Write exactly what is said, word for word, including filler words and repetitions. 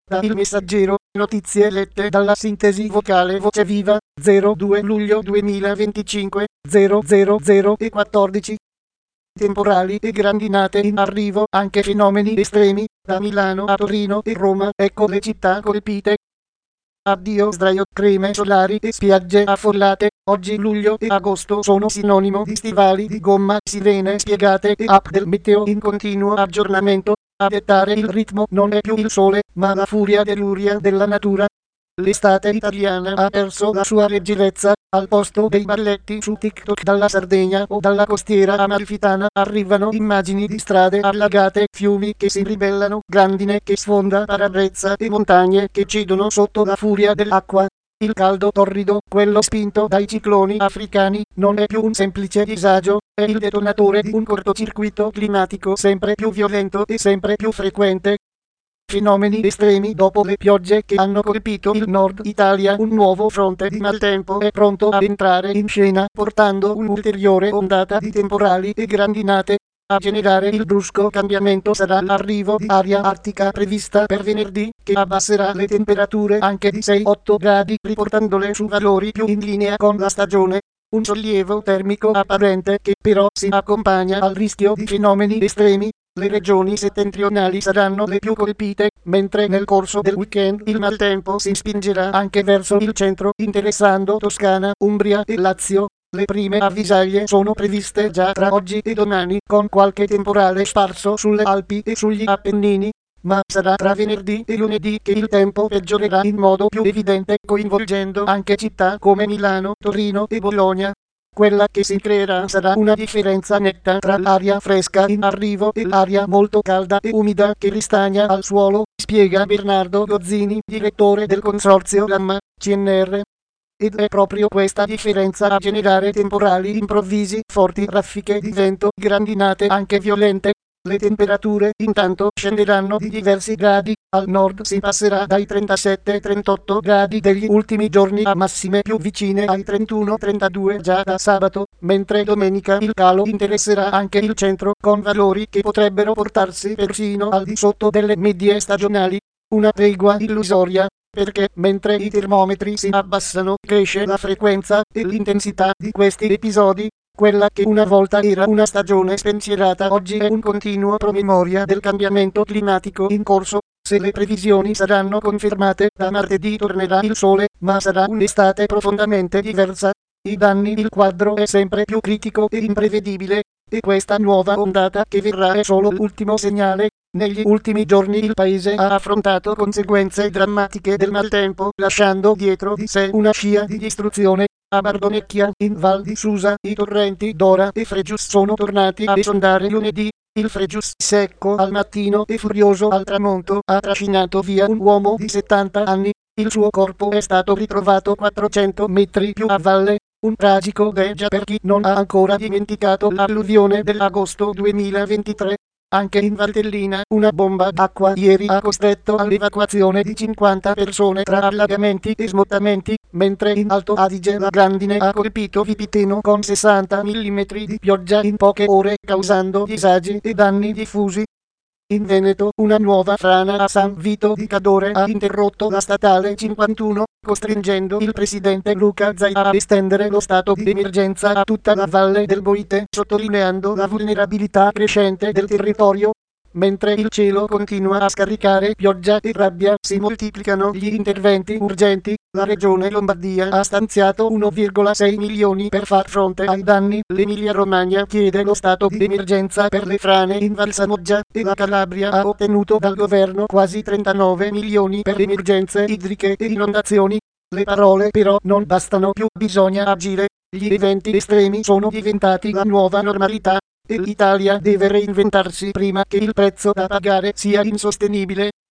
Da Il Messaggero, notizie lette dalla sintesi vocale Voce Viva, zero due luglio duemilaventicinque, zero zero zero e quattordici. Temporali e grandinate in arrivo, anche fenomeni estremi, da Milano a Torino e Roma, ecco le città colpite. Addio sdraio, creme solari e spiagge affollate. Oggi luglio e agosto sono sinonimo di stivali di gomma, sirene spiegate e app del meteo in continuo aggiornamento. A dettare il ritmo non è più il sole, ma la furia dell'uria della natura. L'estate italiana ha perso la sua leggerezza. Al posto dei balletti su TikTok dalla Sardegna o dalla costiera amalfitana arrivano immagini di strade allagate, fiumi che si ribellano, grandine che sfonda parabrezza e montagne che cedono sotto la furia dell'acqua. Il caldo torrido, quello spinto dai cicloni africani, non è più un semplice disagio, è il detonatore di un cortocircuito climatico sempre più violento e sempre più frequente. Fenomeni estremi dopo le piogge che hanno colpito il nord Italia. Un nuovo fronte di maltempo è pronto ad entrare in scena, portando un'ulteriore ondata di temporali e grandinate. A generare il brusco cambiamento sarà l'arrivo di aria artica prevista per venerdì, che abbasserà le temperature anche di sei otto gradi, riportandole su valori più in linea con la stagione. Un sollievo termico apparente che però si accompagna al rischio di fenomeni estremi. Le regioni settentrionali saranno le più colpite, mentre nel corso del weekend il maltempo si spingerà anche verso il centro, interessando Toscana, Umbria e Lazio. Le prime avvisaglie sono previste già tra oggi e domani, con qualche temporale sparso sulle Alpi e sugli Appennini. Ma sarà tra venerdì e lunedì che il tempo peggiorerà in modo più evidente, coinvolgendo anche città come Milano, Torino e Bologna. Quella che si creerà sarà una differenza netta tra l'aria fresca in arrivo e l'aria molto calda e umida che ristagna al suolo, spiega Bernardo Gozzini, direttore del consorzio Gamma, C N R. Ed è proprio questa differenza a generare temporali improvvisi, forti raffiche di vento, grandinate anche violente. Le temperature intanto scenderanno di diversi gradi, al nord si passerà dai trentasette trentotto gradi degli ultimi giorni a massime più vicine ai trentuno trentadue già da sabato, mentre domenica il calo interesserà anche il centro, con valori che potrebbero portarsi persino al di sotto delle medie stagionali. Una tregua illusoria, perché mentre i termometri si abbassano cresce la frequenza e l'intensità di questi episodi. Quella che una volta era una stagione spensierata oggi è un continuo promemoria del cambiamento climatico in corso. Se le previsioni saranno confermate, da martedì tornerà il sole, ma sarà un'estate profondamente diversa. I danni, il quadro è sempre più critico e imprevedibile, e questa nuova ondata che verrà è solo l'ultimo segnale. Negli ultimi giorni il paese ha affrontato conseguenze drammatiche del maltempo, lasciando dietro di sé una scia di distruzione. A Bardonecchia, in Val di Susa, i torrenti Dora e Fregius sono tornati a esondare lunedì. Il Fregius, secco al mattino e furioso al tramonto, ha trascinato via un uomo di settanta anni. Il suo corpo è stato ritrovato quattrocento metri più a valle. Un tragico deja per chi non ha ancora dimenticato l'alluvione dell'agosto duemilaventitré. Anche in Valtellina, una bomba d'acqua ieri ha costretto all'evacuazione di cinquanta persone tra allagamenti e smottamenti, mentre in Alto Adige la grandine ha colpito Vipiteno con sessanta millimetri di pioggia in poche ore, causando disagi e danni diffusi. In Veneto, una nuova frana a San Vito di Cadore ha interrotto la statale cinquantuno, costringendo il presidente Luca Zaia a estendere lo stato di emergenza a tutta la valle del Boite, sottolineando la vulnerabilità crescente del territorio. Mentre il cielo continua a scaricare pioggia e rabbia, si moltiplicano gli interventi urgenti. La regione Lombardia ha stanziato uno virgola sei milioni per far fronte ai danni. L'Emilia-Romagna chiede lo stato di emergenza per le frane in Val Samoggia e la Calabria ha ottenuto dal governo quasi trentanove milioni per emergenze idriche e inondazioni. Le parole però non bastano più, bisogna agire. Gli eventi estremi sono diventati la nuova normalità. E l'Italia deve reinventarsi prima che il prezzo da pagare sia insostenibile.